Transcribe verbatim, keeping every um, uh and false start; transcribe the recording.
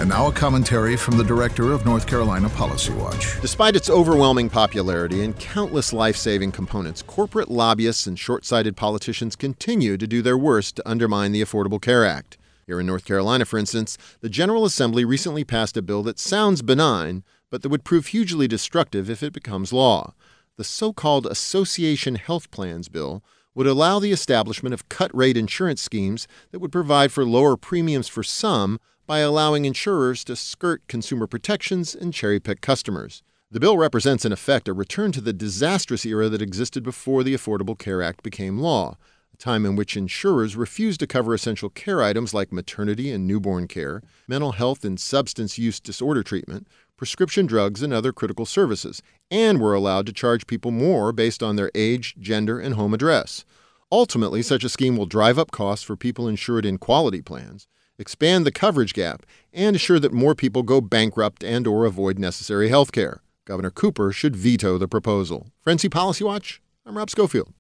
And now a commentary from the director of North Carolina Policy Watch. Despite its overwhelming popularity and countless life-saving components, corporate lobbyists and short-sighted politicians continue to do their worst to undermine the Affordable Care Act. Here in North Carolina, for instance, the General Assembly recently passed a bill that sounds benign, but that would prove hugely destructive if it becomes law. The so-called Association Health Plans bill would allow the establishment of cut-rate insurance schemes that would provide for lower premiums for some by allowing insurers to skirt consumer protections and cherry-pick customers. The bill represents, in effect, a return to the disastrous era that existed before the Affordable Care Act became law, a time in which insurers refused to cover essential care items like maternity and newborn care, mental health and substance use disorder treatment, prescription drugs, and other critical services, and were allowed to charge people more based on their age, gender, and home address. Ultimately, such a scheme will drive up costs for people insured in quality plans, expand the coverage gap, and assure that more people go bankrupt and or avoid necessary health care. Governor Cooper should veto the proposal. For N C Policy Watch, I'm Rob Schofield.